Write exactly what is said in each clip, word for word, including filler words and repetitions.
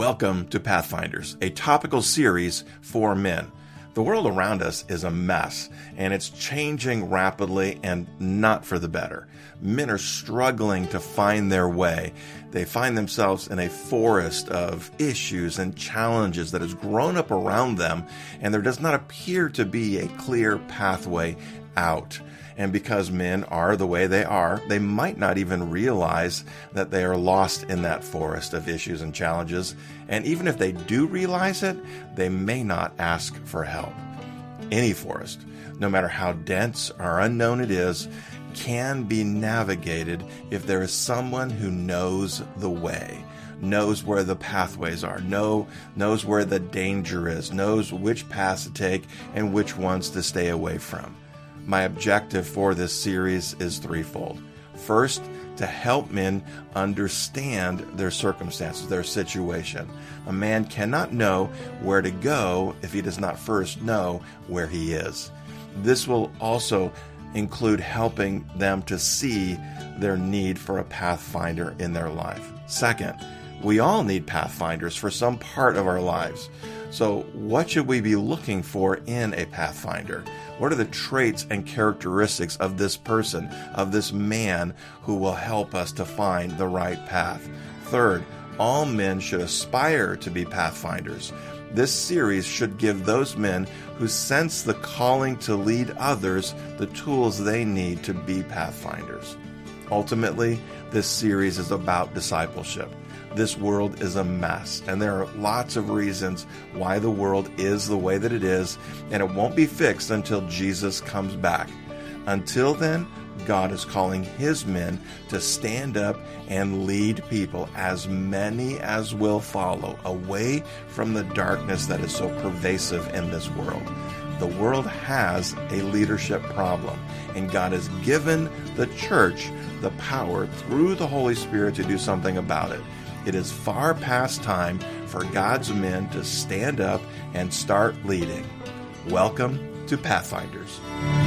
Welcome to Pathfinders, a topical series for men. The world around us is a mess, and it's changing rapidly and not for the better. Men are struggling to find their way. They find themselves in a forest of issues and challenges that has grown up around them, and there does not appear to be a clear pathway out. And because men are the way they are, they might not even realize that they are lost in that forest of issues and challenges. And even if they do realize it, they may not ask for help. Any forest, no matter how dense or unknown it is, can be navigated if there is someone who knows the way, knows where the pathways are, know, knows where the danger is, knows which paths to take and which ones to stay away from. My objective for this series is threefold. First, to help men understand their circumstances, their situation. A man cannot know where to go if he does not first know where he is. This will also include helping them to see their need for a pathfinder in their life. Second, we all need pathfinders for some part of our lives. So what should we be looking for in a pathfinder? What are the traits and characteristics of this person, of this man, who will help us to find the right path? Third, all men should aspire to be pathfinders. This series should give those men who sense the calling to lead others the tools they need to be pathfinders. Ultimately, this series is about discipleship. This world is a mess, and there are lots of reasons why the world is the way that it is, and it won't be fixed until Jesus comes back. Until then, God is calling His men to stand up and lead people, as many as will follow, away from the darkness that is so pervasive in this world. The world has a leadership problem, and God has given the church the power through the Holy Spirit to do something about it. It is far past time for God's men to stand up and start leading. Welcome to Pathfinders.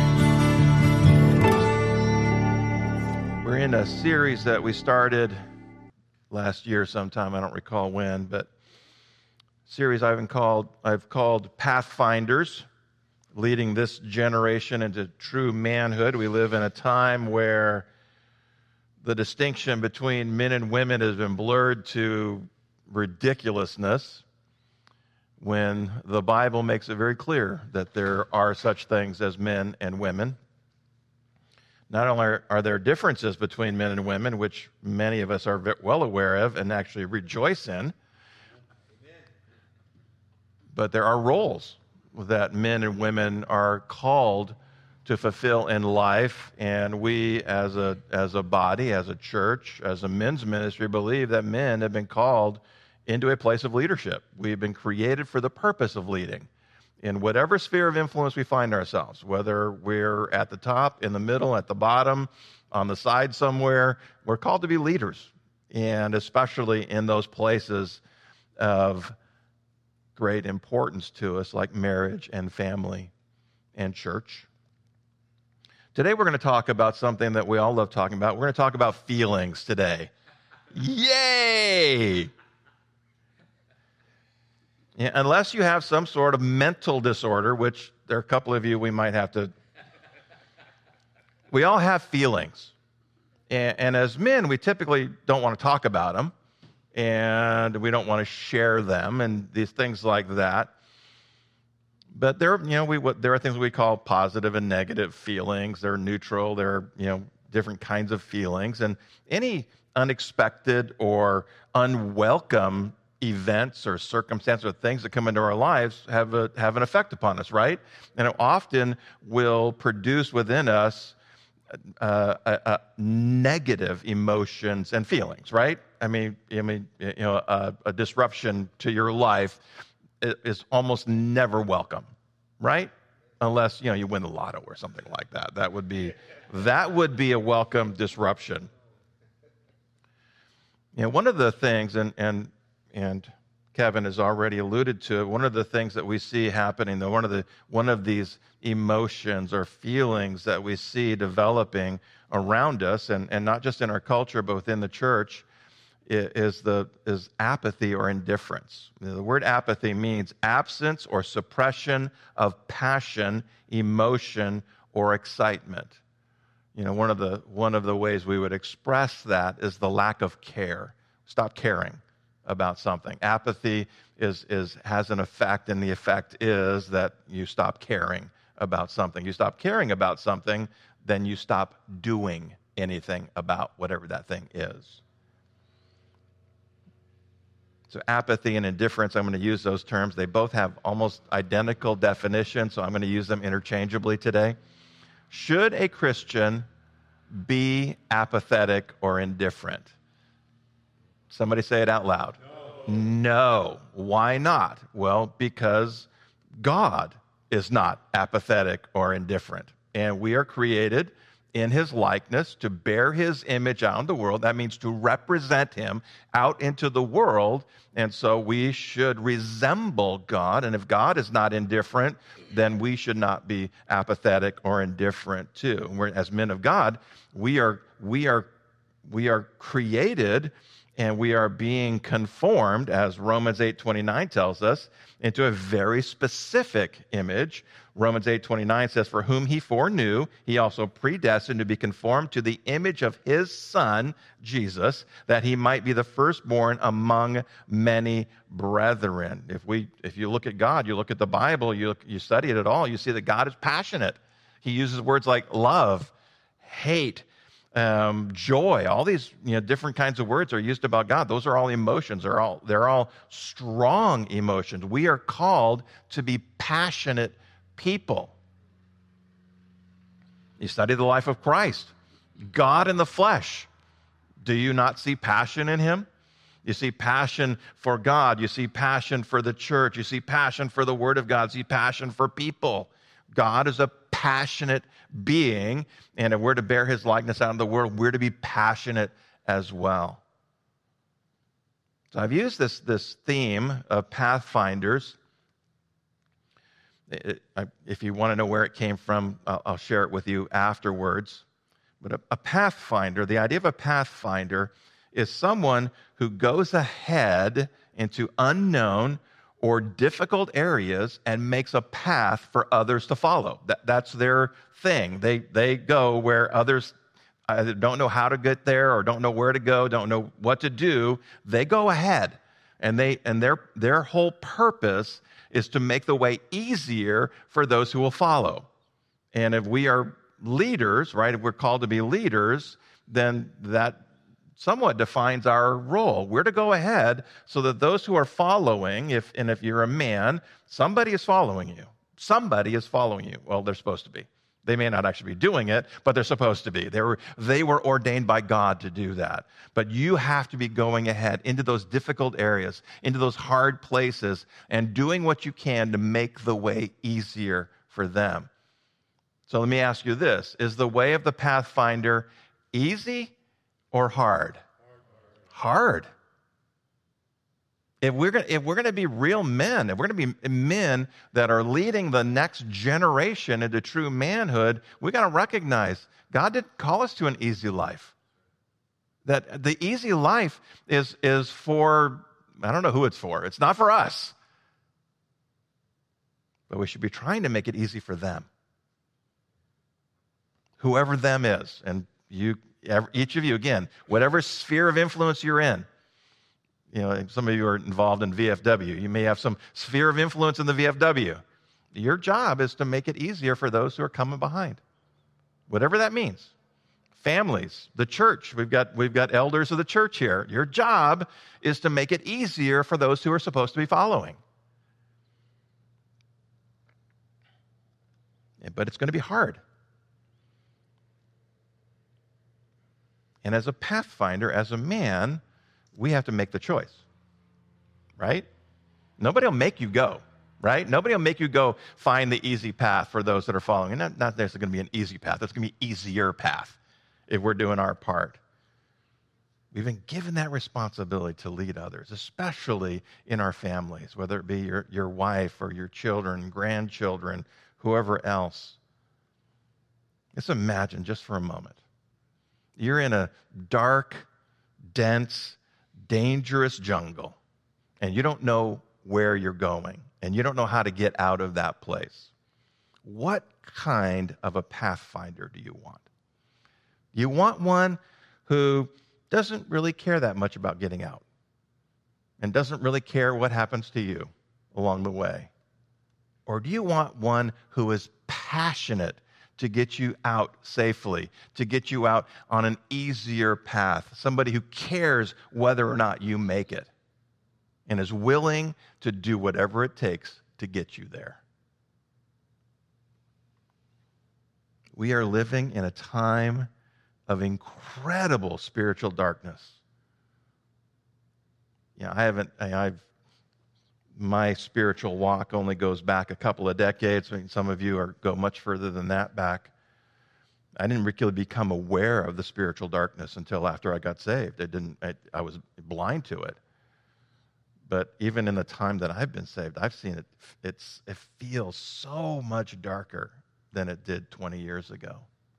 We're in a series that we started last year sometime, I don't recall when, but series I've called I've called Pathfinders, leading this generation into true manhood. We live in a time where the distinction between men and women has been blurred to ridiculousness, when the Bible makes it very clear that there are such things as men and women. Not only are, are there differences between men and women, which many of us are well aware of and actually rejoice in, but there are roles that men and women are called to fulfill in life, and we as a as a body, as a church, as a men's ministry, believe that men have been called into a place of leadership. We've been created for the purpose of leading in whatever sphere of influence we find ourselves, whether we're at the top, in the middle, at the bottom, on the side somewhere. We're called to be leaders, and especially in those places of great importance to us, like marriage and family and church. Today we're going to talk about something that we all love talking about. We're going to talk about feelings today. Yay! Yeah, unless you have some sort of mental disorder, which there are a couple of you we might have to... We all have feelings. And, and as men, we typically don't want to talk about them, and we don't want to share them, and these things like that. But there, you know, we what, there are things we call positive and negative feelings. They're neutral. They're, you know, different kinds of feelings. And any unexpected or unwelcome events or circumstances or things that come into our lives have a, have an effect upon us, right? And it often will produce within us uh, a, a negative emotions and feelings, right? I mean, I mean, you know, a, a disruption to your life is almost never welcome, right? Unless, you know, you win the lotto or something like that. That would be that would be a welcome disruption. You know, one of the things, and and and Kevin has already alluded to it, one of the things that we see happening, though, one of the one of these emotions or feelings that we see developing around us, and, and not just in our culture, but within the church, is the is apathy or indifference. The word apathy means absence or suppression of passion, emotion, or excitement. You know, one of the one of the ways we would express that is the lack of care. Stop caring about something. Apathy is is has an effect, and the effect is that you stop caring about something. You stop caring about something, then you stop doing anything about whatever that thing is. So apathy and indifference, I'm going to use those terms. They both have almost identical definitions, so I'm going to use them interchangeably today. Should a Christian be apathetic or indifferent? Somebody say it out loud. No. No. Why not? Well, because God is not apathetic or indifferent. And we are created in his likeness to bear his image out in the world. That means to represent him out into the world. And so we should resemble God. And if God is not indifferent, then we should not be apathetic or indifferent too. We're, as men of God, we are, we are, we are created and we are being conformed, as Romans eight twenty-nine tells us, into a very specific image. Romans eight twenty-nine says, for whom he foreknew, he also predestined to be conformed to the image of his Son, Jesus, that he might be the firstborn among many brethren. If we, if you look at God, you look at the Bible, you, look, you study it at all, you see that God is passionate. He uses words like love, hate, um, joy. All these you know, different kinds of words are used about God. Those are all emotions. They're all, they're all strong emotions. We are called to be passionate people. You study the life of Christ, God in the flesh. Do you not see passion in him? You see passion for God. You see passion for the church. You see passion for the Word of God. You see passion for people. God is a passionate being, and if we're to bear his likeness out in the world, we're to be passionate as well. So I've used this, this theme of Pathfinders. It, I, if you want to know where it came from, I'll, I'll share it with you afterwards. But a, a pathfinder, the idea of a pathfinder is someone who goes ahead into unknown or difficult areas and makes a path for others to follow. That, that's their thing. They, they go where others either don't know how to get there or don't know where to go, don't know what to do. They go ahead, and they and their their whole purpose is to make the way easier for those who will follow. And if we are leaders, right, if we're called to be leaders, then that somewhat defines our role. We're to go ahead so that those who are following, if and if you're a man, somebody is following you. Somebody is following you. Well, they're supposed to be. They may not actually be doing it, but they're supposed to be. They were, they were ordained by God to do that. But you have to be going ahead into those difficult areas, into those hard places, and doing what you can to make the way easier for them. So let me ask you this. Is the way of the Pathfinder easy or hard? Hard. If we're going if we're going to be real men, if we're going to be men that are leading the next generation into true manhood, we got to recognize God didn't call us to an easy life. That the easy life is is for, I don't know who it's for. It's not for us. But we should be trying to make it easy for them. Whoever them is, and you each of you, again, whatever sphere of influence you're in. You know, some of you are involved in V F W. You may have some sphere of influence in the V F W. Your job is to make it easier for those who are coming behind, whatever that means. Families, the church. We've got, we've got elders of the church here. Your job is to make it easier for those who are supposed to be following. But it's going to be hard. And as a pathfinder, as a man, we have to make the choice, right? Nobody will make you go, right? Nobody will make you go find the easy path for those that are following. And not, not necessarily going to be an easy path. It's going to be an easier path if we're doing our part. We've been given that responsibility to lead others, especially in our families, whether it be your, your wife or your children, grandchildren, whoever else. Let's imagine just for a moment. You're in a dark, dense, dangerous jungle, and you don't know where you're going, and you don't know how to get out of that place, what kind of a pathfinder do you want? You want one who doesn't really care that much about getting out and doesn't really care what happens to you along the way? Or do you want one who is passionate to get you out safely, to get you out on an easier path, somebody who cares whether or not you make it and is willing to do whatever it takes to get you there? We are living in a time of incredible spiritual darkness. You know, I haven't, I, I've, my spiritual walk only goes back a couple of decades. I mean, some of you are go much further than that back. I didn't really become aware of the spiritual darkness until after I got saved. I didn't, I, I was blind to it. But even in the time that I've been saved, I've seen it, it's, it feels so much darker than it did twenty years ago.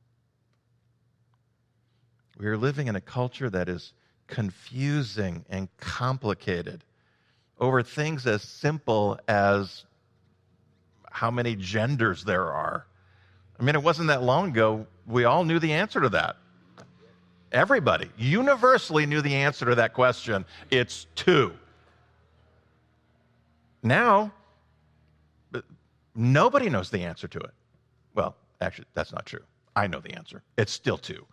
We are living in a culture that is confusing and complicated over things as simple as how many genders there are. I mean, it wasn't that long ago, we all knew the answer to that. Everybody universally knew the answer to that question. It's two. Now, nobody knows the answer to it. Well, actually, that's not true. I know the answer. It's still two.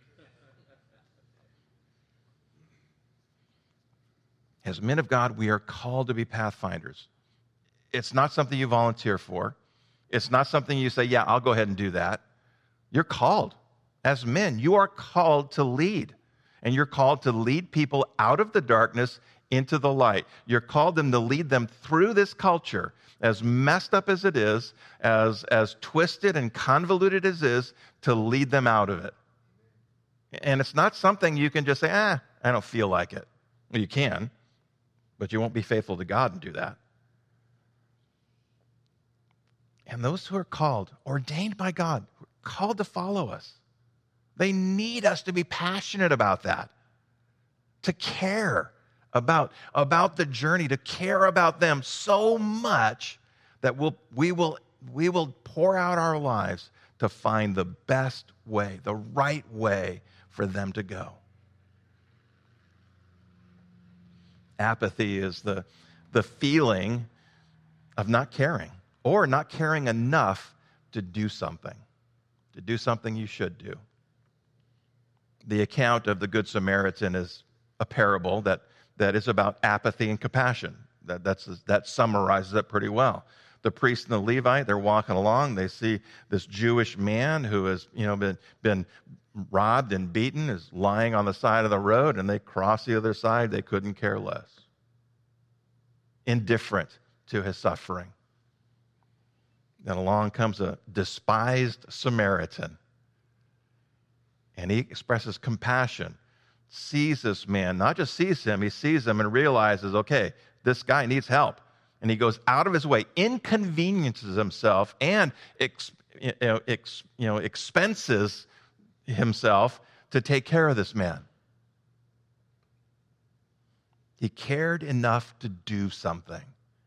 As men of God, we are called to be pathfinders. It's not something you volunteer for. It's not something you say, yeah, I'll go ahead and do that. You're called. As men, you are called to lead. And you're called to lead people out of the darkness into the light. You're called them to lead them through this culture, as messed up as it is, as, as twisted and convoluted as it is, to lead them out of it. And it's not something you can just say, ah, I don't feel like it. Well, you can, but you won't be faithful to God and do that. And those who are called, ordained by God, called to follow us, they need us to be passionate about that, to care about, about the journey, to care about them so much that we'll, we, will, we will pour out our lives to find the best way, the right way for them to go. Apathy is the, the feeling of not caring or not caring enough to do something, to do something you should do. The account of the Good Samaritan is a parable that, that is about apathy and compassion. That, that's, that summarizes it pretty well. The priest and the Levite, they're walking along. They see this Jewish man who has, you know, been, been robbed and beaten, is lying on the side of the road, and they cross the other side. They couldn't care less. Indifferent to his suffering. Then along comes a despised Samaritan, and he expresses compassion, sees this man, not just sees him, he sees him and realizes, okay, this guy needs help. And he goes out of his way, inconveniences himself, and ex, you know, ex, you know, expenses himself to take care of this man. He cared enough to do something.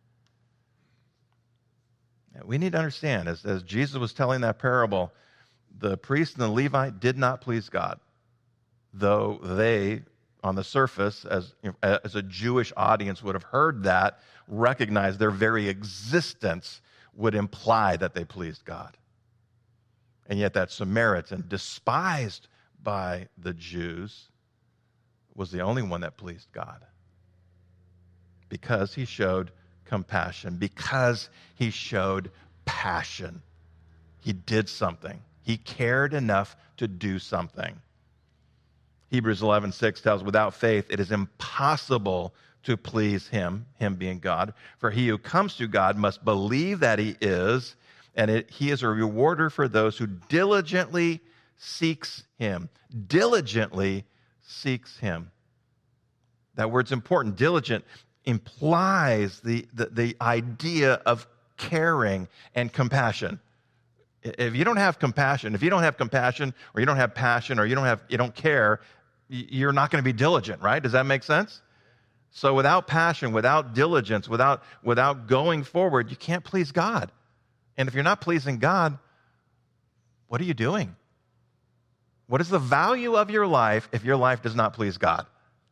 We need to understand, as, as Jesus was telling that parable, the priest and the Levite did not please God, though they, on the surface, as, as a Jewish audience would have heard that, recognized their very existence would imply that they pleased God. And yet that Samaritan, despised by the Jews, was the only one that pleased God, because he showed compassion, because he showed passion. He did something. He cared enough to do something. Hebrews eleven six tells, without faith, it is impossible to please him, him being God. For he who comes to God must believe that he is, and it, he is a rewarder for those who diligently seeks him. Diligently seeks him. That word's important. Diligent implies the, the, the idea of caring and compassion. If you don't have compassion, if you don't have compassion, or you don't have passion, or you don't have you don't care, you're not going to be diligent, right? Does that make sense? So without passion, without diligence, without, without going forward, you can't please God. And if you're not pleasing God, what are you doing? What is the value of your life if your life does not please God?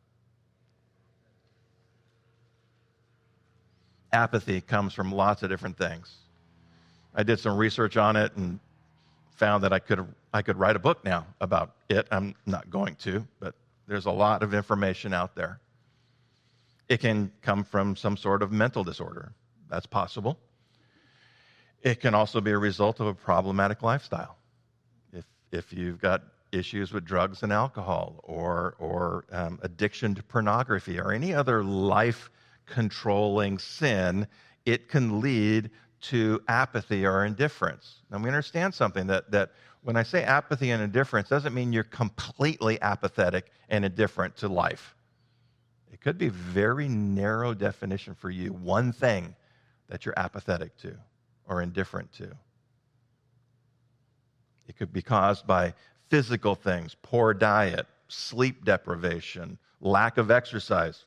Apathy comes from lots of different things. I did some research on it and found that I could I could write a book now about it. I'm not going to, but there's a lot of information out there. It can come from some sort of mental disorder. That's possible. It can also be a result of a problematic lifestyle. If if you've got issues with drugs and alcohol, or or um, addiction to pornography, or any other life-controlling sin, it can lead to apathy or indifference. Now, we understand something, that that when I say apathy and indifference, doesn't mean you're completely apathetic and indifferent to life. It could be a very narrow definition for you, one thing that you're apathetic to or indifferent to. It could be caused by physical things, poor diet, sleep deprivation, lack of exercise.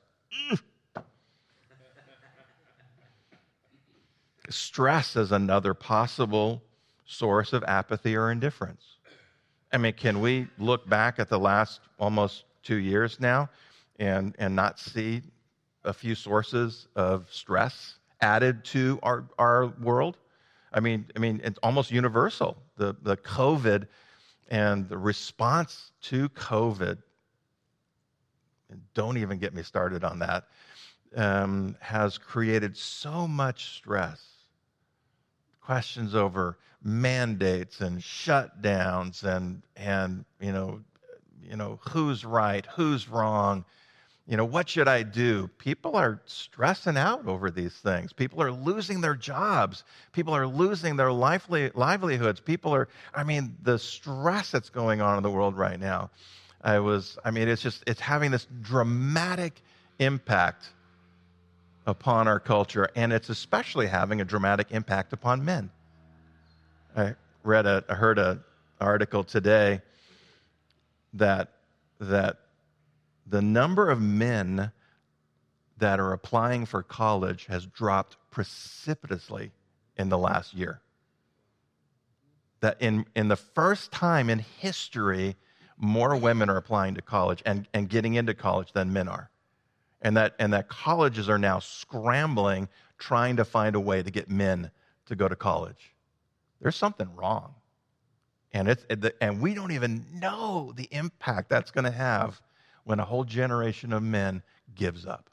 Stress is another possible source of apathy or indifference. I mean, can we look back at the last almost two years now and, and not see a few sources of stress added to our, our world? I mean, I mean, it's almost universal. The, the COVID and the response to COVID, and don't even get me started on that, um, has created so much stress. Questions over mandates and shutdowns and and you know, you know, who's right, who's wrong, you know, what should I do? People are stressing out over these things. People are losing their jobs. People are losing their lively, livelihoods. People are, I mean, the stress that's going on in the world right now. I was, I mean, it's just, it's having this dramatic impact upon our culture, and it's especially having a dramatic impact upon men. I read a, I heard an article today that that the number of men that are applying for college has dropped precipitously in the last year. That in, in the first time in history, more women are applying to college and, and getting into college than men are. And that, and that colleges are now scrambling, trying to find a way to get men to go to college. There's something wrong. And, it's, and we don't even know the impact that's going to have when a whole generation of men gives up.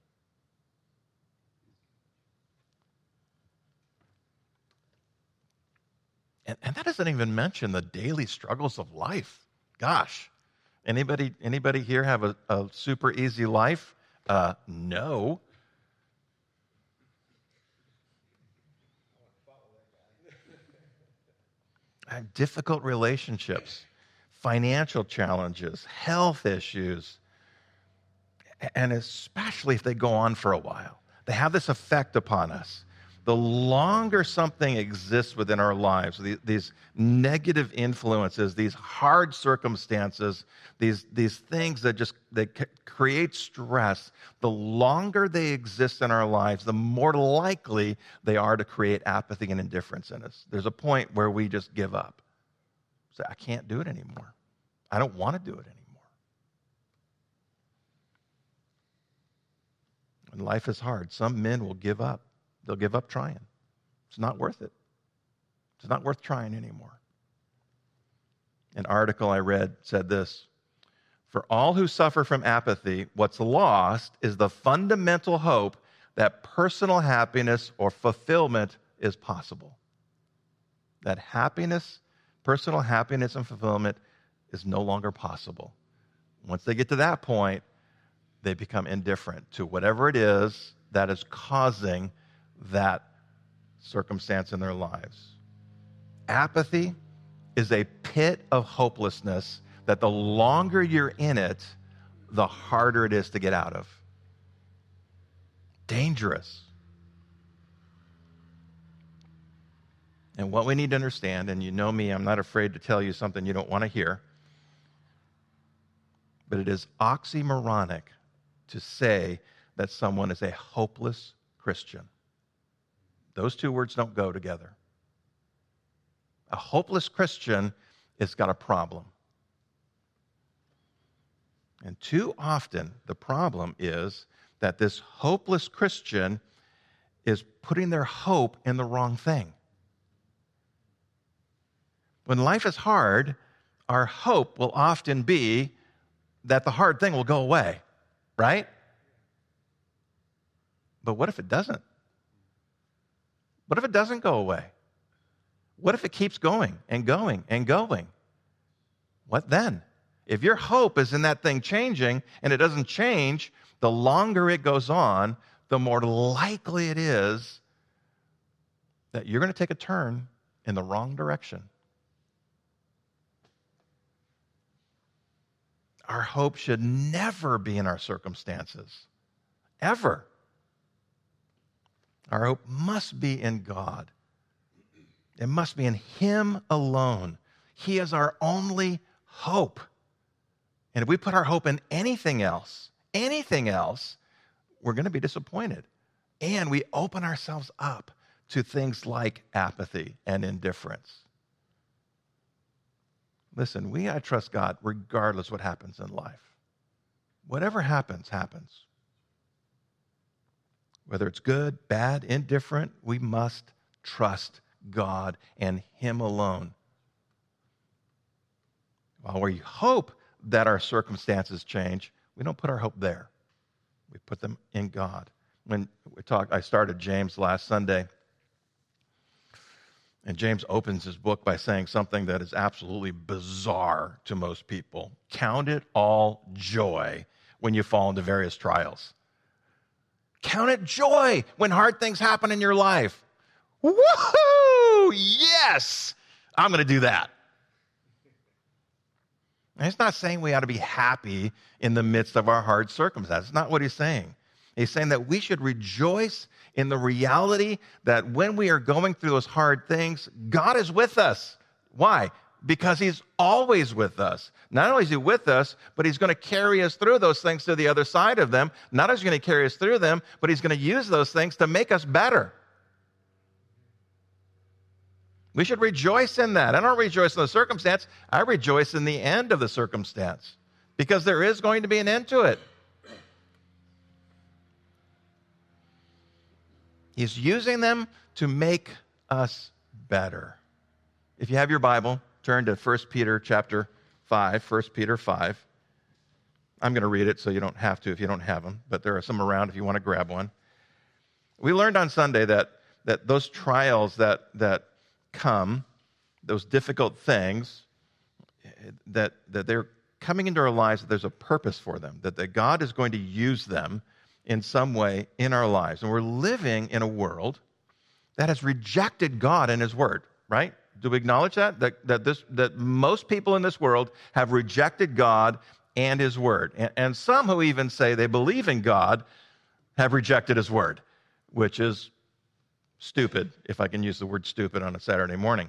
And, and that doesn't even mention the daily struggles of life. Gosh, anybody, anybody here have a, a super easy life? Uh, no. I have difficult relationships, financial challenges, health issues, and especially if they go on for a while. They have this effect upon us. The longer something exists within our lives, these negative influences, these hard circumstances, these, these things that just they create stress, the longer they exist in our lives, the more likely they are to create apathy and indifference in us. There's a point where we just give up. Say, I can't do it anymore. I don't want to do it anymore. When life is hard, some men will give up. They'll give up trying. It's not worth it. It's not worth trying anymore. An article I read said this: for all who suffer from apathy, what's lost is the fundamental hope that personal happiness or fulfillment is possible. That happiness, personal happiness and fulfillment is no longer possible. Once they get to that point, they become indifferent to whatever it is that is causing that circumstance in their lives. Apathy is a pit of hopelessness that the longer you're in it, the harder it is to get out of. Dangerous. And what we need to understand, and you know me, I'm not afraid to tell you something you don't want to hear, but it is oxymoronic to say that someone is a hopeless Christian. Those two words don't go together. A hopeless Christian has got a problem. And too often, the problem is that this hopeless Christian is putting their hope in the wrong thing. When life is hard, our hope will often be that the hard thing will go away, right? But what if it doesn't? What if it doesn't go away? What if it keeps going and going and going? What then? If your hope is in that thing changing and it doesn't change, the longer it goes on, the more likely it is that you're going to take a turn in the wrong direction. Our hope should never be in our circumstances, ever. Our hope must be in God. It must be in Him alone. He is our only hope. And if we put our hope in anything else, anything else, we're going to be disappointed. And we open ourselves up to things like apathy and indifference. Listen, we gotta trust God regardless what happens in life. Whatever happens, happens. Whether it's good, bad, indifferent, we must trust God and Him alone. While we hope that our circumstances change, we don't put our hope there. We put them in God. When we talked, I started James last Sunday, and James opens his book by saying something that is absolutely bizarre to most people. Count it all joy when you fall into various trials. Count it joy when hard things happen in your life. Woohoo! Yes! I'm going to do that. And he's not saying we ought to be happy in the midst of our hard circumstances. That's not what he's saying. He's saying that we should rejoice in the reality that when we are going through those hard things, God is with us. Why? Because He's always with us. Not only is He with us, but He's going to carry us through those things to the other side of them. Not only is He going to carry us through them, but He's going to use those things to make us better. We should rejoice in that. I don't rejoice in the circumstance. I rejoice in the end of the circumstance because there is going to be an end to it. He's using them to make us better. If you have your Bible, turn to First Peter chapter five, First Peter five. I'm going to read it so you don't have to if you don't have them, but there are some around if you want to grab one. We learned on Sunday that, that those trials that, that come, those difficult things, that, that they're coming into our lives, that there's a purpose for them, that, that God is going to use them in some way in our lives. And we're living in a world that has rejected God and His Word, right? Do we acknowledge that? That, that, this, that most people in this world have rejected God and His Word. And, and some who even say they believe in God have rejected His Word, which is stupid, if I can use the word stupid on a Saturday morning.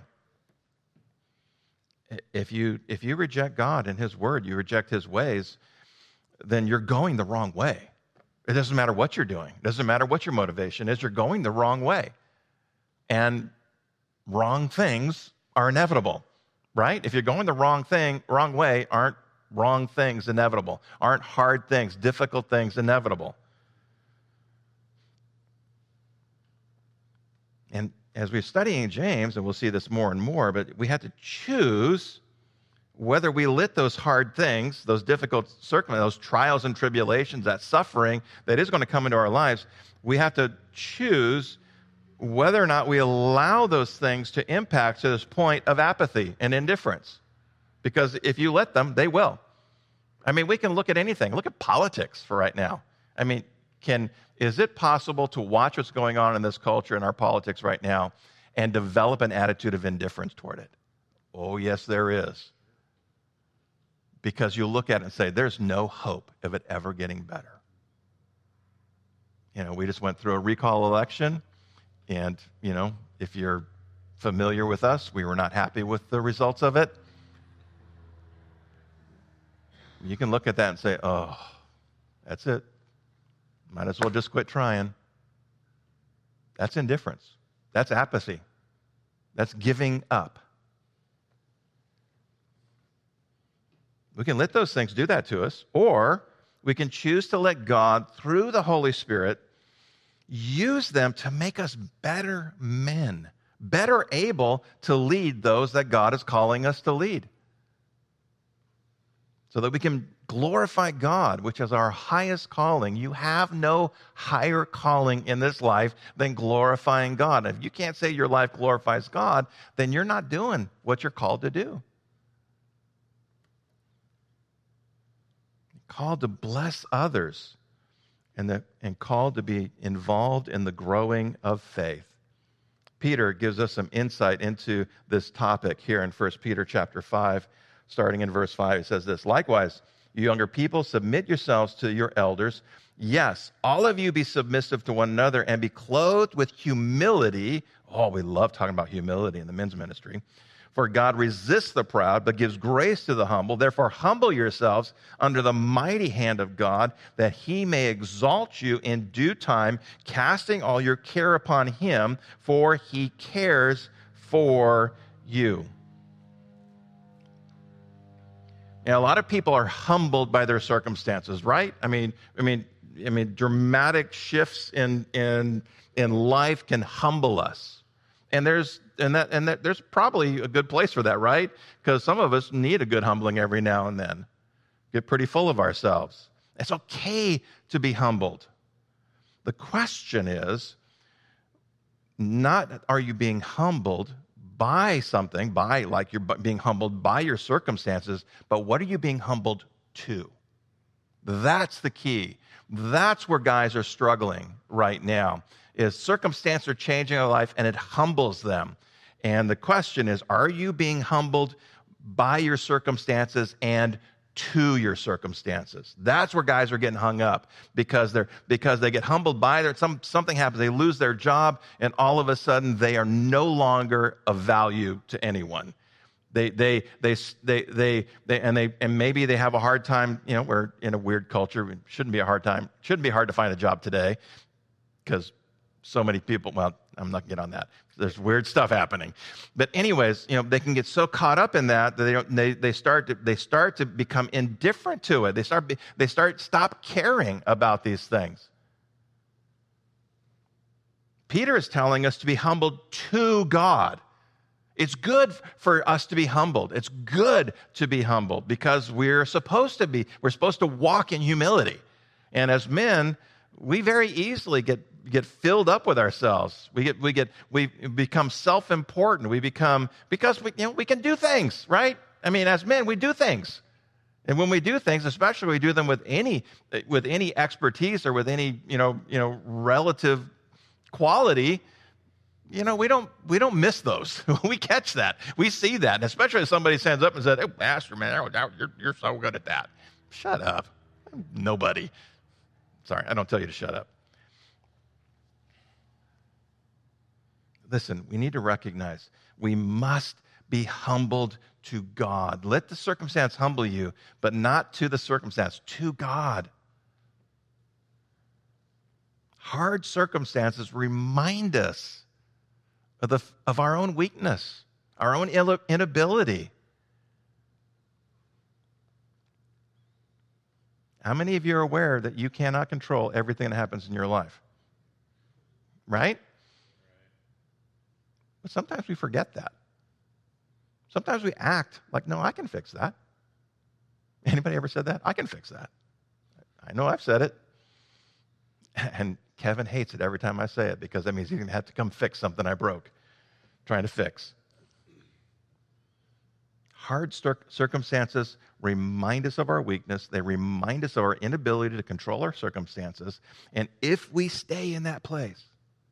If you, if you reject God and His Word, you reject His ways, then you're going the wrong way. It doesn't matter what you're doing. It doesn't matter what your motivation is. You're going the wrong way. And wrong things are inevitable, right? If you're going the wrong thing, wrong way, aren't wrong things inevitable? Aren't hard things, difficult things inevitable? And as we're studying James, and we'll see this more and more, but we have to choose whether we let those hard things, those difficult circumstances, those trials and tribulations, that suffering that is going to come into our lives, we have to choose whether or not we allow those things to impact to this point of apathy and indifference. Because if you let them, they will. I mean, we can look at anything. Look at politics for right now. I mean, can is it possible to watch what's going on in this culture and our politics right now and develop an attitude of indifference toward it? Oh, yes, there is. Because you look at it and say, there's no hope of it ever getting better. You know, we just went through a recall election, and, you know, if you're familiar with us, we were not happy with the results of it. You can look at that and say, oh, that's it. might as well just quit trying. That's indifference. That's apathy. That's giving up. We can let those things do that to us, or we can choose to let God, through the Holy Spirit, use them to make us better men, better able to lead those that God is calling us to lead, so that we can glorify God, which is our highest calling. You have no higher calling in this life than glorifying God. If you can't say your life glorifies God, then you're not doing what you're called to do. You're called to bless others and, the, and called to be involved in the growing of faith. Peter gives us some insight into this topic here in First Peter chapter five, starting in verse five. It says this, "Likewise, you younger people, submit yourselves to your elders. Yes, all of you be submissive to one another and be clothed with humility." Oh, we love talking about humility in the men's ministry. "For God resists the proud, but gives grace to the humble. Therefore, humble yourselves under the mighty hand of God, that he may exalt you in due time, casting all your care upon him, for he cares for you." And a lot of people are humbled by their circumstances, right? I mean, I mean, I mean, dramatic shifts in in in life can humble us, and there's and that and that there's probably a good place for that, right? Because some of us need a good humbling every now and then. Get pretty full of ourselves. It's okay to be humbled. The question is, not are you being humbled by something, by like you're being humbled by your circumstances, but what are you being humbled to? That's the key. That's where guys are struggling right now, is circumstances are changing their life and it humbles them. And the question is, are you being humbled by your circumstances and to your circumstances? That's where guys are getting hung up, because they're because they get humbled by their some something happens, they lose their job, and all of a sudden they are no longer of value to anyone. They they they they they, they and they and maybe they have a hard time. You know, we're in a weird culture. It shouldn't be a hard time. Shouldn't be hard to find a job today, because so many people. Well, I'm not getting on that. There's weird stuff happening, but anyways, you know, they can get so caught up in that that they don't, they they start to they start to become indifferent to it. They start they start stop caring about these things. Peter is telling us to be humbled to God. It's good for us to be humbled. It's good to be humbled because we're supposed to be. We're supposed to walk in humility, and as men, we very easily get. get filled up with ourselves. We get, we get, we become self-important. We become, because we, you know, we can do things, right? I mean, as men, we do things. And when we do things, especially we do them with any, with any expertise or with any, you know, you know, relative quality, you know, we don't, we don't miss those. We catch that. We see that. And especially if somebody stands up and says, "Hey, Pastor, man, you're, you're so good at that." Shut up. Nobody. Sorry, I don't tell you to shut up. Listen, we need to recognize we must be humbled to God. Let the circumstance humble you, but not to the circumstance, to God. Hard circumstances remind us of, the, of our own weakness, our own inability. How many of you are aware that you cannot control everything that happens in your life? Right? But sometimes we forget that. Sometimes we act like, "No, I can fix that." Anybody ever said that? I can fix that. I know I've said it. And Kevin hates it every time I say it, because that means he's going to have to come fix something I broke, trying to fix. Hard circumstances remind us of our weakness. They remind us of our inability to control our circumstances. And if we stay in that place,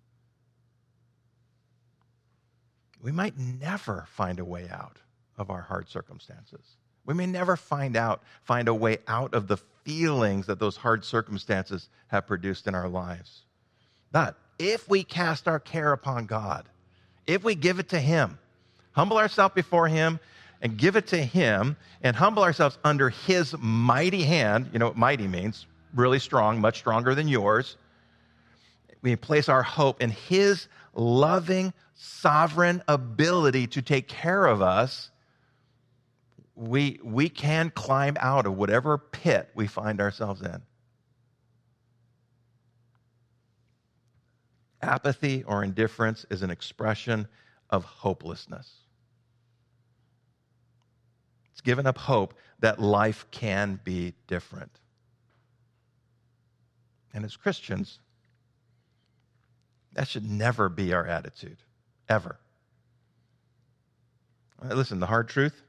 we might never find a way out of our hard circumstances. We may never find out, find a way out of the feelings that those hard circumstances have produced in our lives. But if we cast our care upon God, if we give it to Him, humble ourselves before Him and give it to Him, and humble ourselves under His mighty hand, you know what mighty means, really strong, much stronger than yours. We place our hope in his loving, sovereign ability to take care of us. We, we can climb out of whatever pit we find ourselves in. Apathy or indifference is an expression of hopelessness. It's given up hope that life can be different. And as Christians, that should never be our attitude, ever. Listen, the hard truth,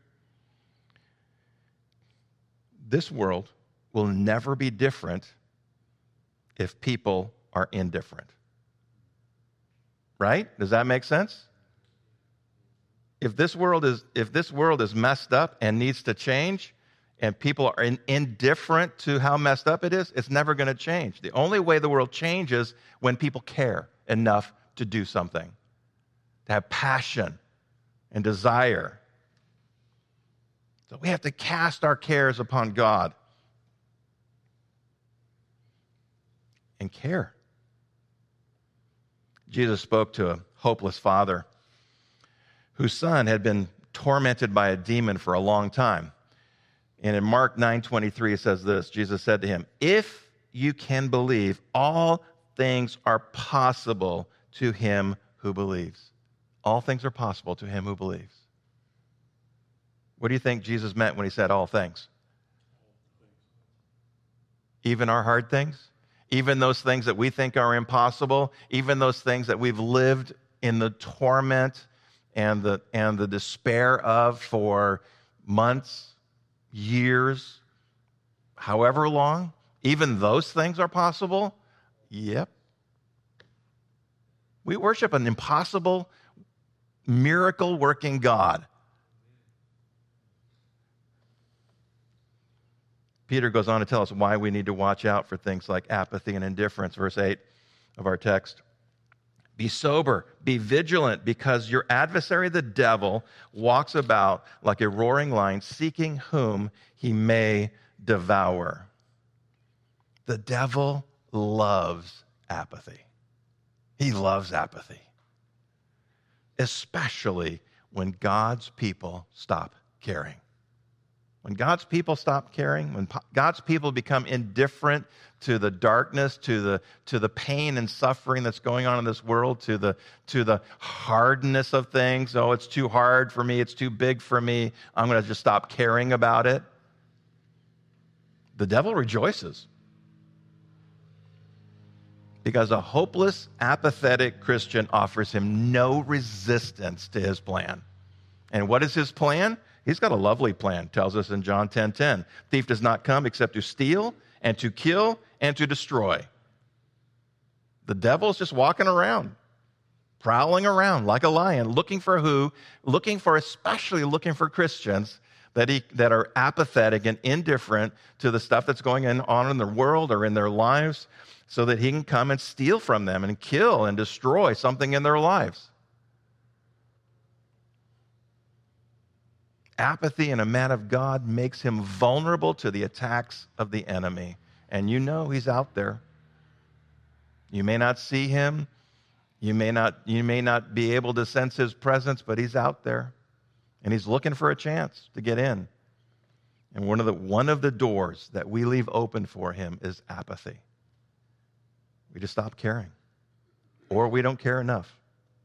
this world will never be different if people are indifferent. Right? Does that make sense? If this world is if this world is messed up and needs to change, and people are in, indifferent to how messed up it is, it's never going to change. The only way the world changes when people care enough to do something, to have passion and desire. So we have to cast our cares upon God and care. Jesus spoke to a hopeless father whose son had been tormented by a demon for a long time. And in Mark nine twenty-three, it says this, Jesus said to him, "If you can believe, all things are possible to him who believes." All things are possible to him who believes. What do you think Jesus meant when he said all things? Even our hard things? Even those things that we think are impossible, even those things that we've lived in the torment and the and the despair of for months, years, however long, even those things are possible? Yep. We worship an impossible, miracle-working God. Peter goes on to tell us why we need to watch out for things like apathy and indifference. Verse eight of our text. Be sober, be vigilant, because your adversary, the devil, walks about like a roaring lion, seeking whom he may devour. The devil loves apathy. He loves apathy, especially when God's people stop caring. When God's people stop caring, when God's people become indifferent to the darkness, to the to the pain and suffering that's going on in this world, to the to the hardness of things. Oh, it's too hard for me, it's too big for me, I'm going to just stop caring about it. The devil rejoices. Because a hopeless, apathetic Christian offers him no resistance to his plan. And what is his plan? He's got a lovely plan, tells us in John ten ten. Thief does not come except to steal and to kill and to destroy. The devil's just walking around, prowling around like a lion, looking for who? Looking for, especially looking for Christians that he that are apathetic and indifferent to the stuff that's going on in the world or in their lives, so that he can come and steal from them and kill and destroy something in their lives. Apathy in a man of God makes him vulnerable to the attacks of the enemy. And you know he's out there. You may not see him. You may not, you may not be able to sense his presence, but he's out there. And he's looking for a chance to get in. And one of the, one of the doors that we leave open for him is apathy. We just stop caring. Or we don't care enough.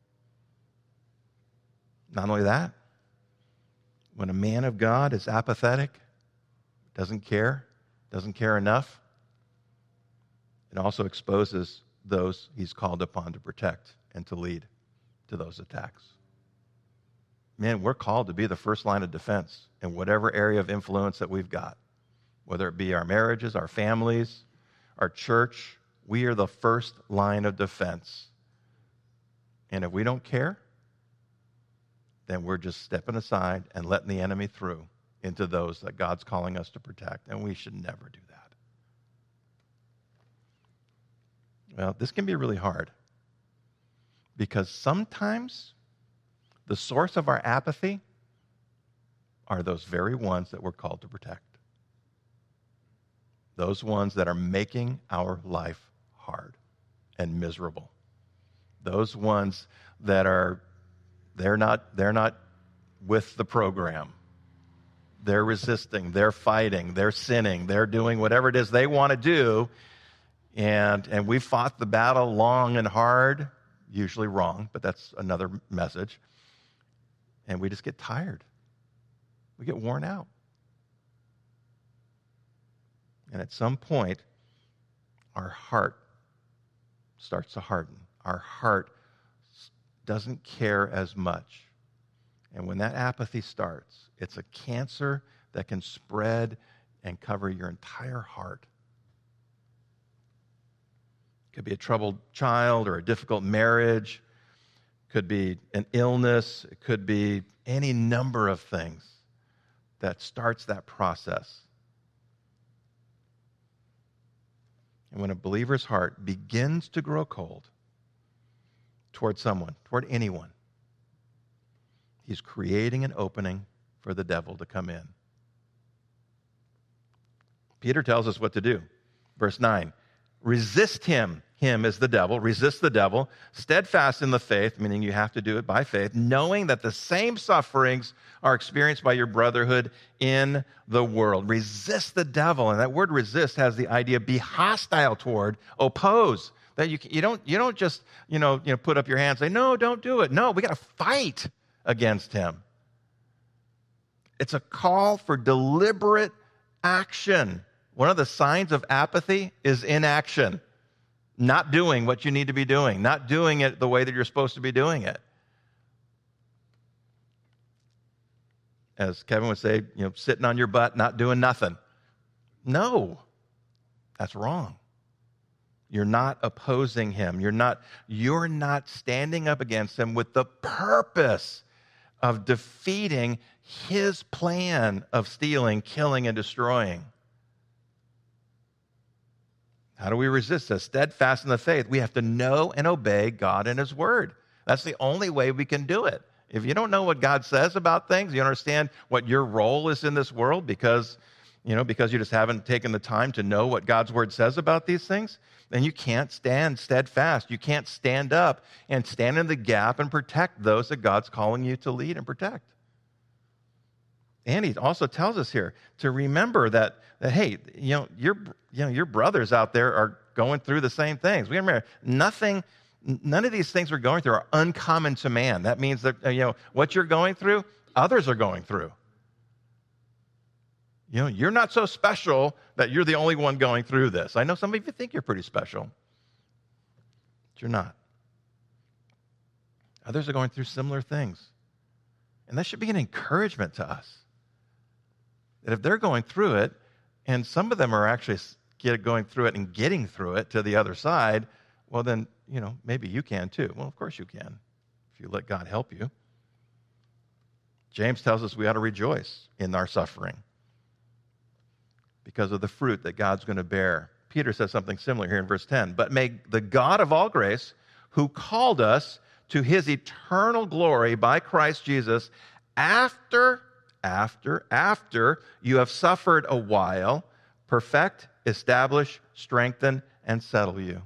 Not only that, when a man of God is apathetic, doesn't care, doesn't care enough, it also exposes those he's called upon to protect and to lead to those attacks. Man, we're called to be the first line of defense in whatever area of influence that we've got, whether it be our marriages, our families, our church. We are the first line of defense. And if we don't care, then we're just stepping aside and letting the enemy through into those that God's calling us to protect. And we should never do that. Well, this can be really hard because sometimes the source of our apathy are those very ones that we're called to protect. Those ones that are making our life hard and miserable. Those ones that are, they're not, they're not with the program. They're resisting, they're fighting, they're sinning, they're doing whatever it is they want to do. And, and we fought the battle long and hard, usually wrong, but that's another message. And we just get tired. We get worn out. And at some point, our heart starts to harden. Our heart doesn't care as much. And when that apathy starts, it's a cancer that can spread and cover your entire heart. It could be a troubled child or a difficult marriage. It could be an illness. It could be any number of things that starts that process. And when a believer's heart begins to grow cold toward someone, toward anyone, he's creating an opening for the devil to come in. Peter tells us what to do. Verse nine, resist him. Him is the devil. Resist the devil. Steadfast in the faith, meaning you have to do it by faith, knowing that the same sufferings are experienced by your brotherhood in the world. Resist the devil. And that word resist has the idea be hostile toward, oppose. That you, you don't you don't just you know you know put up your hands and say, no, don't do it. No, we got to fight against him. It's a call for deliberate action. One of the signs of apathy is inaction. Not doing what you need to be doing. Not doing it the way that you're supposed to be doing it. As Kevin would say, you know, sitting on your butt, not doing nothing. No, that's wrong. You're not opposing him. You're not, you're not standing up against him with the purpose of defeating his plan of stealing, killing, and destroying. How do we resist this? Steadfast in the faith. We have to know and obey God and his word. That's the only way we can do it. If you don't know what God says about things, you understand what your role is in this world because, you know, because you just haven't taken the time to know what God's word says about these things, then you can't stand steadfast. You can't stand up and stand in the gap and protect those that God's calling you to lead and protect. And he also tells us here to remember that, that hey, you know, your, you know, your brothers out there are going through the same things. We remember nothing, none of these things we're going through are uncommon to man. That means that, you know, what you're going through, others are going through. You know, you're not so special that you're the only one going through this. I know some of you think you're pretty special, but you're not. Others are going through similar things. And that should be an encouragement to us. That if they're going through it, and some of them are actually get, going through it and getting through it to the other side, well then, you know, maybe you can too. Well, of course you can, if you let God help you. James tells us we ought to rejoice in our suffering because of the fruit that God's going to bear. Peter says something similar here in verse ten. But may the God of all grace, who called us to his eternal glory by Christ Jesus, after, after, after you have suffered a while, perfect, establish, strengthen, and settle you.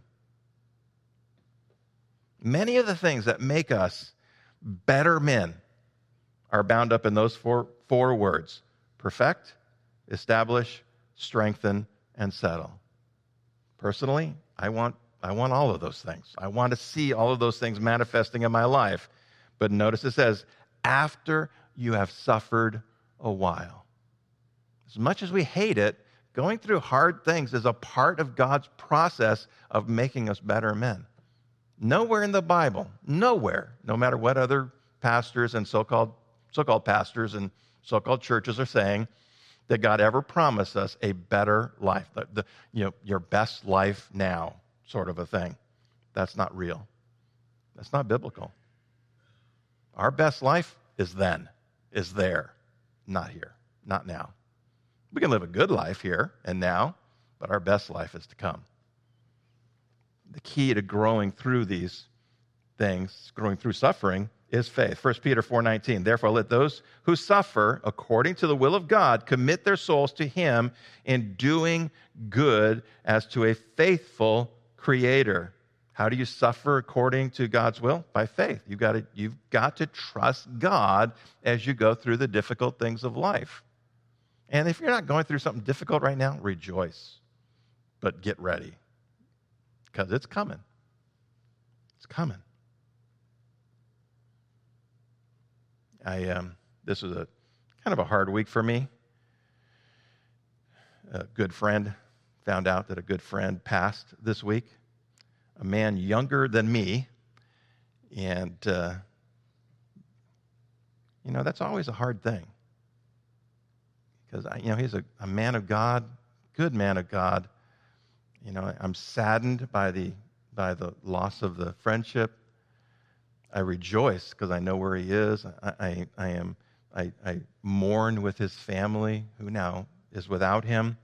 Many of the things that make us better men are bound up in those four, four words: perfect, establish, strengthen, and settle. Personally, I want I want all of those things. I want to see all of those things manifesting in my life. But notice it says, after you have suffered a while. As much as we hate it, going through hard things is a part of God's process of making us better men. Nowhere in the Bible, nowhere, no matter what other pastors and so-called so-called pastors and so-called churches are saying, that God ever promised us a better life, the, the, you know, your best life now sort of a thing. That's not real. That's not biblical. Our best life is then, is there, not here, not now. We can live a good life here and now, but our best life is to come. The key to growing through these things, growing through suffering, is faith. First Peter four nineteen, therefore let those who suffer according to the will of God commit their souls to him in doing good as to a faithful creator. How do you suffer according to God's will? By faith. You've got to, you've got to trust God as you go through the difficult things of life. And if you're not going through something difficult right now, rejoice. But get ready, because it's coming. It's coming. I um, this was a kind of a hard week for me. A good friend found out that a good friend passed this week. A man younger than me, and uh, you know that's always a hard thing because you know he's a, a man of God, good man of God. You know I'm saddened by the by the loss of the friendship. I rejoice because I know where he is. I, I, I am. I, I mourn with his family, who now is without him.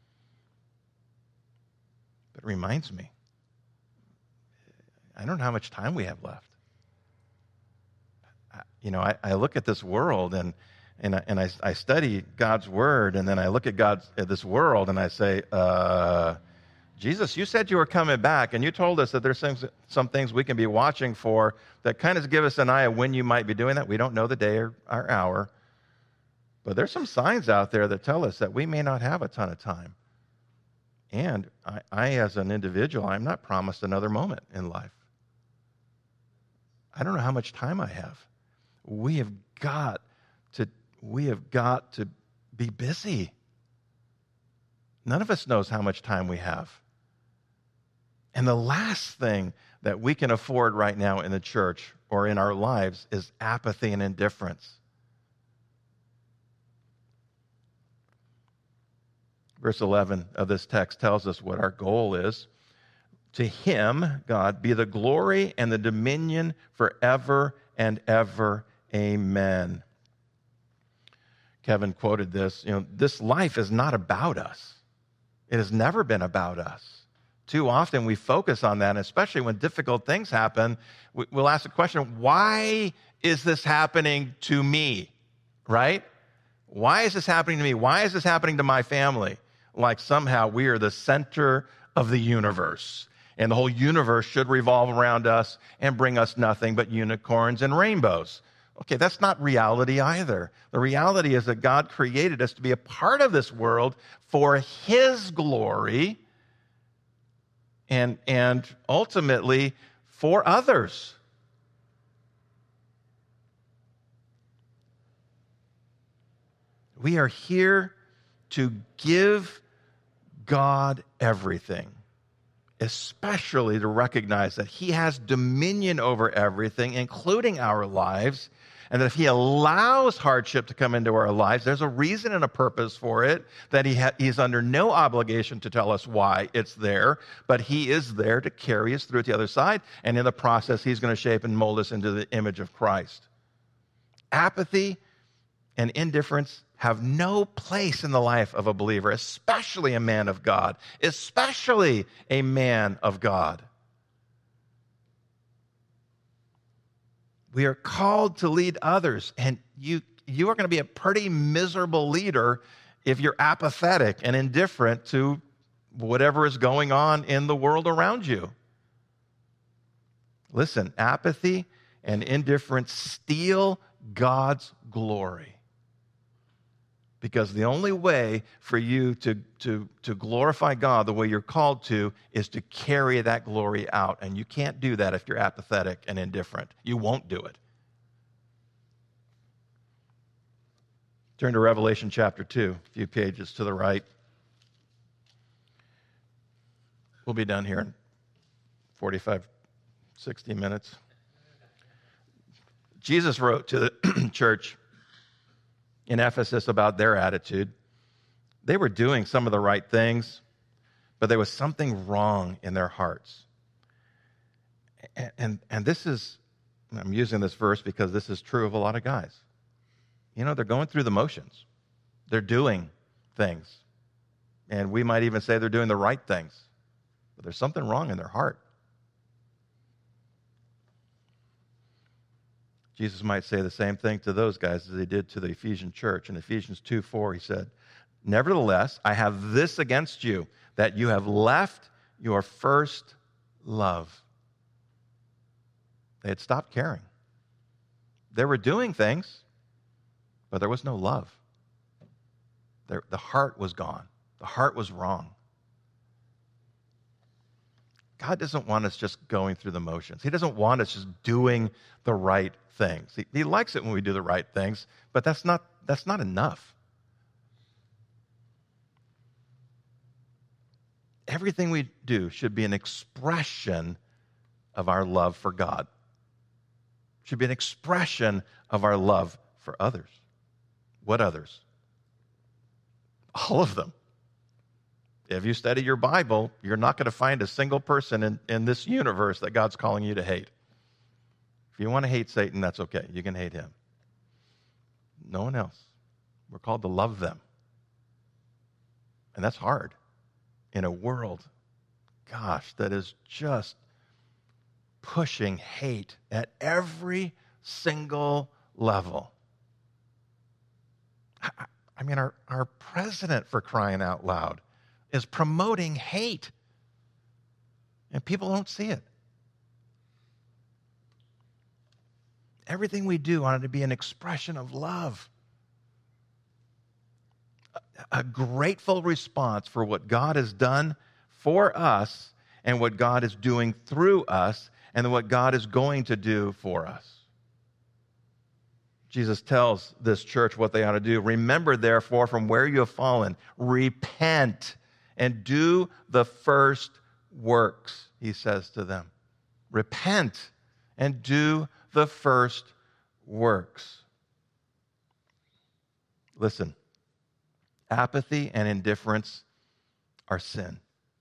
But it reminds me, I don't know how much time we have left. I, you know, I, I look at this world and and I, and I, I study God's word, and then I look at God's at this world and I say, uh, Jesus, you said you were coming back, and you told us that there's some, some things we can be watching for that kind of give us an eye of when you might be doing that. We don't know the day or, or hour, but there's some signs out there that tell us that we may not have a ton of time. And I, I as an individual, I'm not promised another moment in life. I don't know how much time I have. We have got to, we have got to be busy. None of us knows how much time we have. And the last thing that we can afford right now in the church or in our lives is apathy and indifference. Verse eleven of this text tells us what our goal is. To him, God, be the glory and the dominion forever and ever. Amen. Kevin quoted this. You know, this life is not about us. It has never been about us. Too often we focus on that, and especially when difficult things happen, we'll ask the question, why is this happening to me, right? Why is this happening to me? Why is this happening to my family? Like somehow we are the center of the universe, and the whole universe should revolve around us and bring us nothing but unicorns and rainbows. Okay, that's not reality either. The reality is that God created us to be a part of this world for his glory and, and ultimately for others. We are here to give God everything, especially to recognize that he has dominion over everything, including our lives, and that if he allows hardship to come into our lives, there's a reason and a purpose for it, that he ha- he's under no obligation to tell us why it's there, but he is there to carry us through to the other side, and in the process, he's going to shape and mold us into the image of Christ. Apathy and indifference have no place in the life of a believer, especially a man of God, especially a man of God. We are called to lead others, and you, you are going to be a pretty miserable leader if you're apathetic and indifferent to whatever is going on in the world around you. Listen, apathy and indifference steal God's glory. Because the only way for you to, to, to glorify God the way you're called to is to carry that glory out. And you can't do that if you're apathetic and indifferent. You won't do it. Turn to Revelation chapter two, a few pages to the right. We'll be done here in forty-five, sixty minutes. Jesus wrote to the church in Ephesus about their attitude. They were doing some of the right things, but there was something wrong in their hearts. And, and, and this is, I'm using this verse because this is true of a lot of guys. You know, they're going through the motions. They're doing things. And we might even say they're doing the right things, but there's something wrong in their heart. Jesus might say the same thing to those guys as he did to the Ephesian church. In Ephesians two four, he said, nevertheless, I have this against you, that you have left your first love. They had stopped caring. They were doing things, but there was no love. Their, the heart was gone. The heart was wrong. God doesn't want us just going through the motions. He doesn't want us just doing the right things. He, he likes it when we do the right things, but that's not, that's not enough. Everything we do should be an expression of our love for God. Should be an expression of our love for others. What others? All of them. If you study your Bible, you're not going to find a single person in, in this universe that God's calling you to hate. If you want to hate Satan, that's okay. You can hate him. No one else. We're called to love them. And that's hard in a world, gosh, that is just pushing hate at every single level. I, I mean, our, our president, for crying out loud, is promoting hate. And people don't see it. Everything we do ought to be an expression of love. A, a grateful response for what God has done for us and what God is doing through us and what God is going to do for us. Jesus tells this church what they ought to do. Remember, therefore, from where you have fallen, repent and do the first works, he says to them. Repent and do the first works. Listen, apathy and indifference are sin.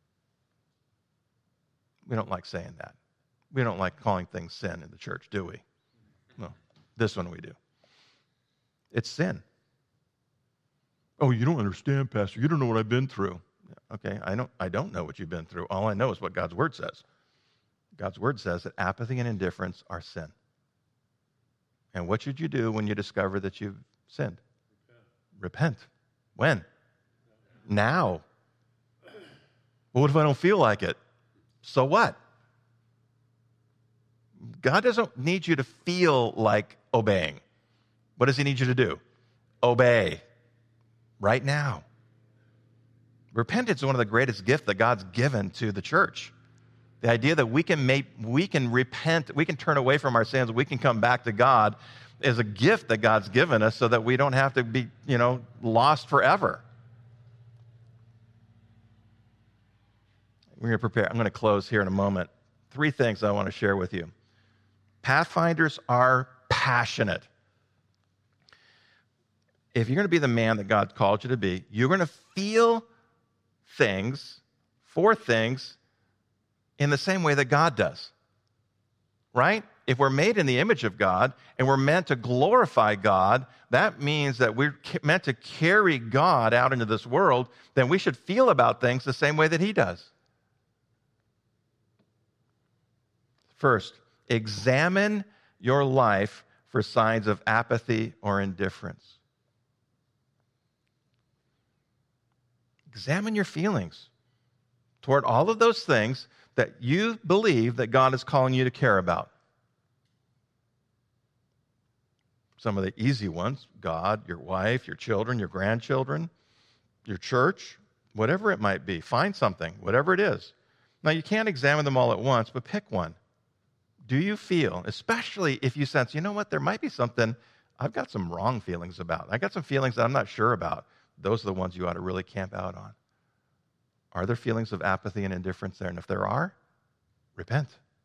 We don't like saying that. We don't like calling things sin in the church, do we? No, this one we do. It's sin. Oh, you don't understand, Pastor. You don't know what I've been through. Okay, I don't, I don't know what you've been through. All I know is what God's Word says. God's Word says that apathy and indifference are sin. And what should you do when you discover that you've sinned? Repent. Repent. When? Now. Well, what if I don't feel like it? So what? God doesn't need you to feel like obeying. What does he need you to do? Obey. Right now. Repentance is one of the greatest gifts that God's given to the church. The idea that we can make, we can repent, we can turn away from our sins, we can come back to God is a gift that God's given us so that we don't have to be, you know, lost forever. We're going to prepare. I'm going to close here in a moment. Three things I want to share with you. Pathfinders are passionate. If you're going to be the man that God called you to be, you're going to feel things, for things, in the same way that God does. Right? If we're made in the image of God and we're meant to glorify God, that means that we're meant to carry God out into this world, then we should feel about things the same way that he does. First, examine your life for signs of apathy or indifference. Examine your feelings toward all of those things that you believe that God is calling you to care about. Some of the easy ones, God, your wife, your children, your grandchildren, your church, whatever it might be. Find something, whatever it is. Now, you can't examine them all at once, but pick one. Do you feel, especially if you sense, you know what, there might be something I've got some wrong feelings about. I got some feelings that I'm not sure about. Those are the ones you ought to really camp out on. Are there feelings of apathy and indifference there? And if there are, repent.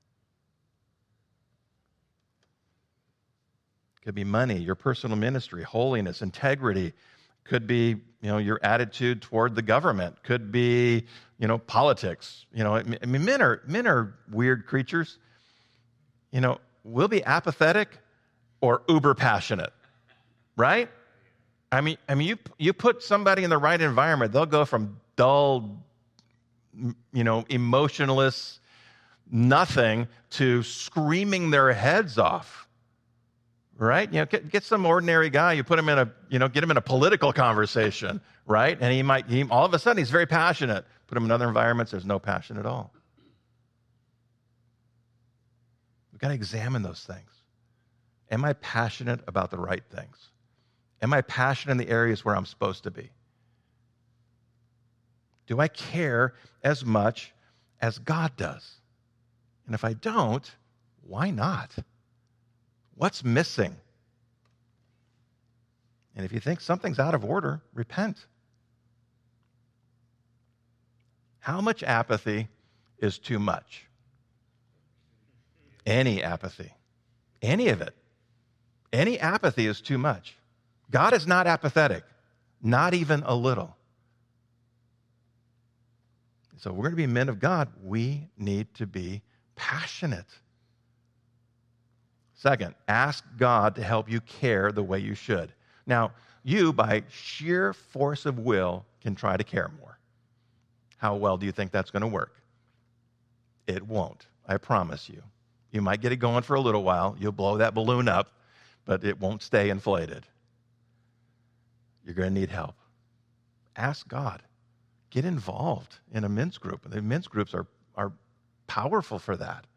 Could be money, your personal ministry, holiness, integrity. Could be, you know, your attitude toward the government. Could be, you know, politics. You know, I mean, men are men are weird creatures. You know, we'll be apathetic or uber passionate, right? I mean, I mean, you you put somebody in the right environment, they'll go from dull, you know, emotionless, nothing to screaming their heads off. right? You know, get, get some ordinary guy, you put him in a, you know, get him in a political conversation, right? And he might, he, all of a sudden, he's very passionate. Put him in other environments, there's no passion at all. We've got to examine those things. Am I passionate about the right things? Am I passionate in the areas where I'm supposed to be? Do I care as much as God does? And if I don't, why not? What's missing? And if you think something's out of order, repent. How much apathy is too much? Any apathy. Any of it. Any apathy is too much. God is not apathetic, not even a little. So if we're going to be men of God, we need to be passionate. Second, ask God to help you care the way you should. Now, you, by sheer force of will, can try to care more. How well do you think that's going to work? It won't, I promise you. You might get it going for a little while. You'll blow that balloon up, but it won't stay inflated. You're going to need help. Ask God. Get involved in a men's group. The men's groups are, are powerful for that.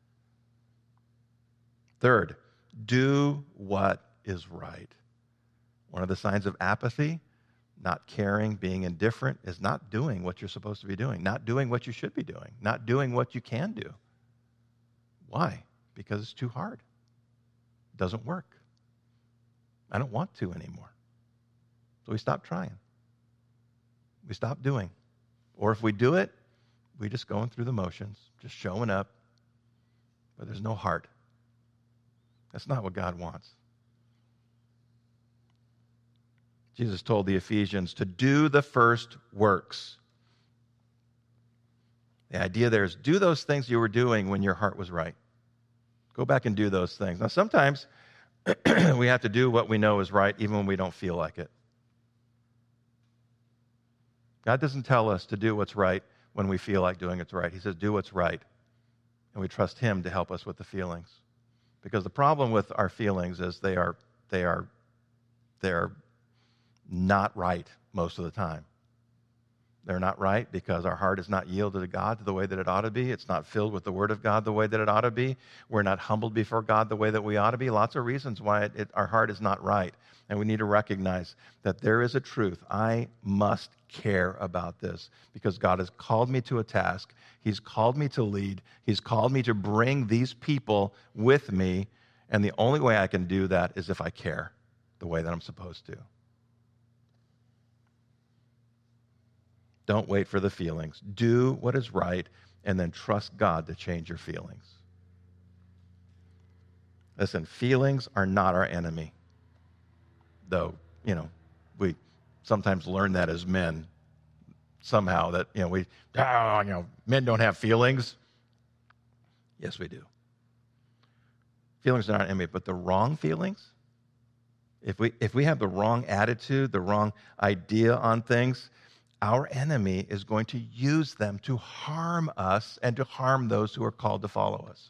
Third, do what is right. One of the signs of apathy, not caring, being indifferent, is not doing what you're supposed to be doing, not doing what you should be doing, not doing what you can do. Why? Because it's too hard. It doesn't work. I don't want to anymore. So we stop trying. We stop doing. Or if we do it, we just going through the motions, just showing up, but there's no heart. That's not what God wants. Jesus told the Ephesians to do the first works. The idea there is do those things you were doing when your heart was right. Go back and do those things. Now, sometimes we have to do what we know is right even when we don't feel like it. God doesn't tell us to do what's right when we feel like doing what's right. He says, do what's right. And we trust Him to help us with the feelings. Because the problem with our feelings is they are, they are, they are not right most of the time. They're not right because our heart is not yielded to God the way that it ought to be. It's not filled with the Word of God the way that it ought to be. We're not humbled before God the way that we ought to be. Lots of reasons why it, it, our heart is not right. And we need to recognize that there is a truth. I must care about this because God has called me to a task. He's called me to lead. He's called me to bring these people with me. And the only way I can do that is if I care the way that I'm supposed to. Don't wait for the feelings. Do what is right, and then trust God to change your feelings. Listen, feelings are not our enemy. Though, you know, we sometimes learn that as men. Somehow that, you know, we, oh, you know, men don't have feelings. Yes, we do. Feelings are not our enemy, but the wrong feelings, if we if we have the wrong attitude, the wrong idea on things, our enemy is going to use them to harm us and to harm those who are called to follow us.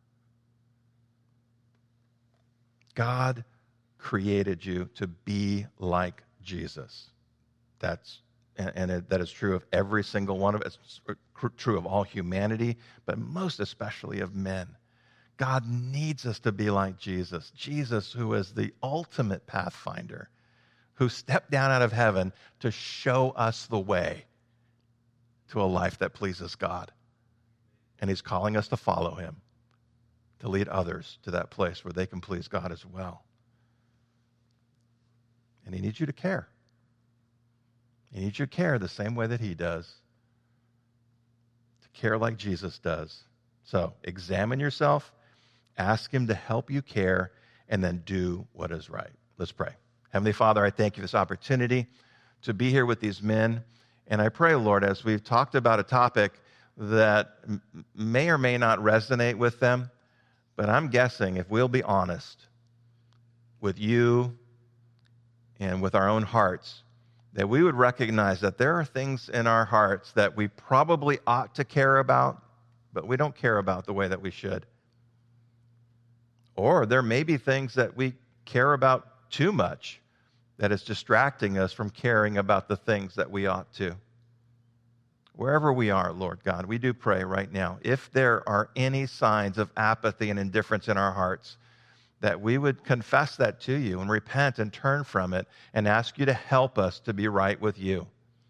God created you to be like Jesus. That's and, and it, that is true of every single one of us. It's true of all humanity, but most especially of men. God needs us to be like Jesus. Jesus, who is the ultimate pathfinder, who stepped down out of heaven to show us the way to a life that pleases God. And He's calling us to follow Him, to lead others to that place where they can please God as well. And He needs you to care. He needs you to care the same way that He does, to care like Jesus does. So examine yourself, ask Him to help you care, and then do what is right. Let's pray. Heavenly Father, I thank You for this opportunity to be here with these men. And I pray, Lord, as we've talked about a topic that m- may or may not resonate with them, but I'm guessing if we'll be honest with You and with our own hearts, that we would recognize that there are things in our hearts that we probably ought to care about, but we don't care about the way that we should. Or there may be things that we care about too much that is distracting us from caring about the things that we ought to. Wherever we are, Lord God, we do pray right now, if there are any signs of apathy and indifference in our hearts, that we would confess that to you and repent and turn from it and ask you to help us to be right with you.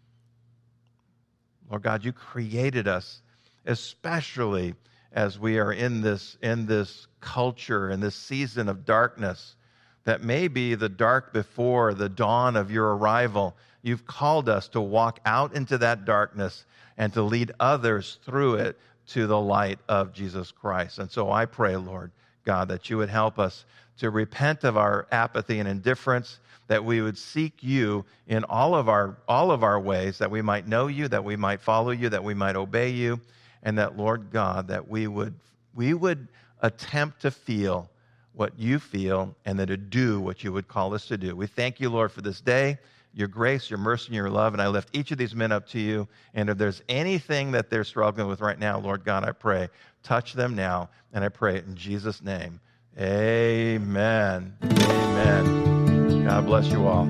Lord God, you created us, especially as we are in this, in this culture, in this season of darkness, that may be the dark before the dawn of your arrival. You've called us to walk out into that darkness and to lead others through it to the light of Jesus Christ. And so I pray, Lord God, that you would help us to repent of our apathy and indifference, that we would seek you in all of our all of our ways, that we might know you, that we might follow you, that we might obey you, and that, Lord God, that we would we would attempt to feel what you feel and then to do what you would call us to do. We thank you, Lord, for this day, your grace, your mercy, and your love, and I lift each of these men up to you, and if there's anything that they're struggling with right now, Lord God, I pray, touch them now, and I pray it in Jesus' name. Amen. Amen. God bless you all.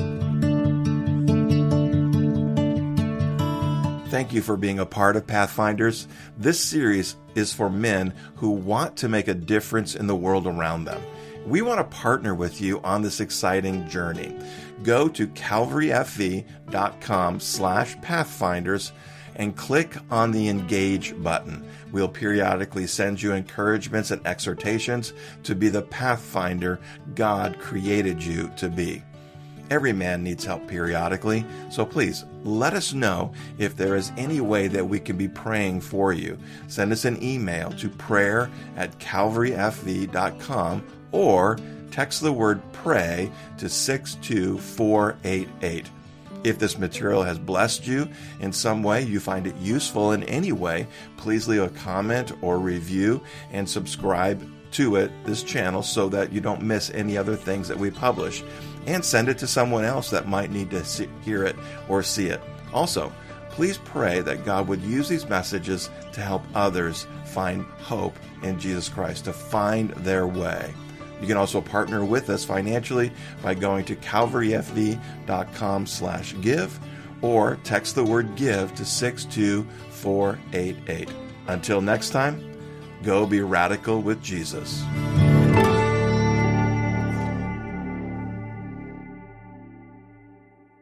Thank you for being a part of Pathfinders. This series is for men who want to make a difference in the world around them. We want to partner with you on this exciting journey. Go to calvaryfv.com slash pathfinders and click on the Engage button. We'll periodically send you encouragements and exhortations to be the pathfinder God created you to be. Every man needs help periodically, so please let us know if there is any way that we can be praying for you. Send us an email to prayer at calvaryfv dot com or text the word pray to six two four eight eight. If this material has blessed you in some way, you find it useful in any way, please leave a comment or review and subscribe to it, this channel, so that you don't miss any other things that we publish. And send it to someone else that might need to see, hear it or see it. Also, please pray that God would use these messages to help others find hope in Jesus Christ, to find their way. You can also partner with us financially by going to calvaryfv.com slash give or text the word give to six two four eight eight. Until next time, go be radical with Jesus.